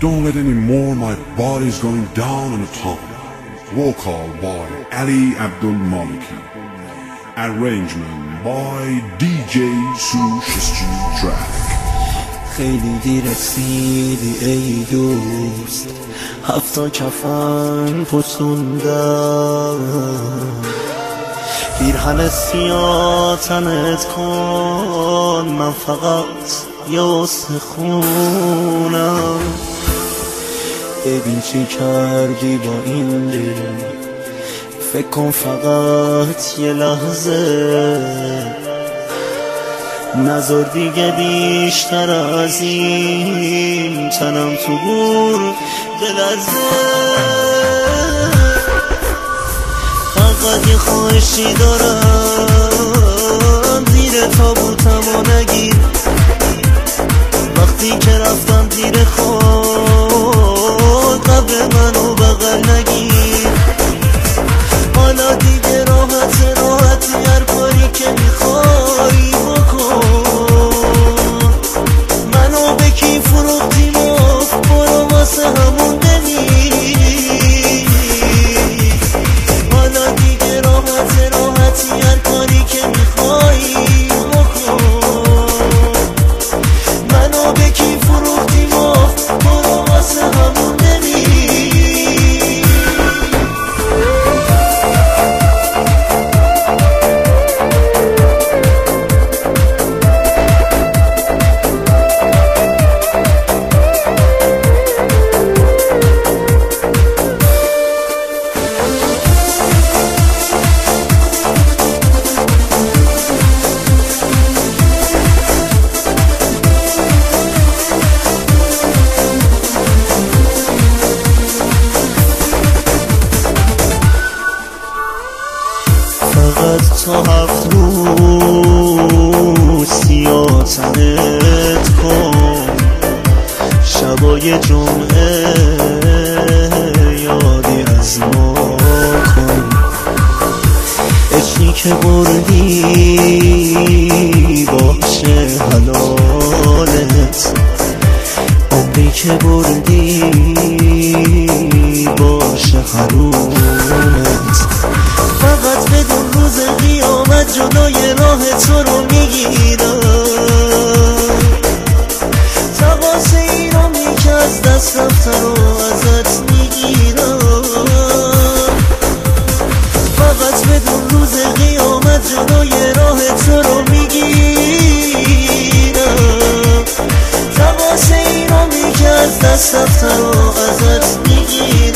Don't let anymore, my body's going down on a tongue. Vocal by Ali Abdul Maliki. Arrangement by DJ Sushi Track. خیلی دیر رسیدی ای دوست، 7 کفن پسوندم، پیرهن سیاه تنت کن، من فقط یه استخونم. ببین چی کردی با این دل، فکر کن فقط یه لحظه، نذار دیگه بیشتر از این تنم تو گور بلرزه. فقط یه خواهشی دارم، زیر تابوتمو نگیر، وقتی که رفتم زیر خود قبر منو بغل نگیر. حالا دیگه راحتی هر کاری که میخوایی بکن، منو به کی فروختی مفت، برو واسه همون بمیر. حالا دیگه راحتی هر کاری که میخوایی بکن، منو به کی فروختی مفت، برو واسه همون بمیر. فقط تا 7 روز سیاه تنت کن، شبای جمعه یادی از ما کن. عشقی که بردی باشه حلالت، عمری که بردی باشه حرومت. فقط بدون روز قیامت جلوی راه تو رو میگیرم، تقاص ایرامی که از دست رفته رو ازت میگیرم. فقط بدون روز قیامت جلوی راه تو رو میگیرم، تقاص ایرامی که از دست رفته رو ازت میگیرم.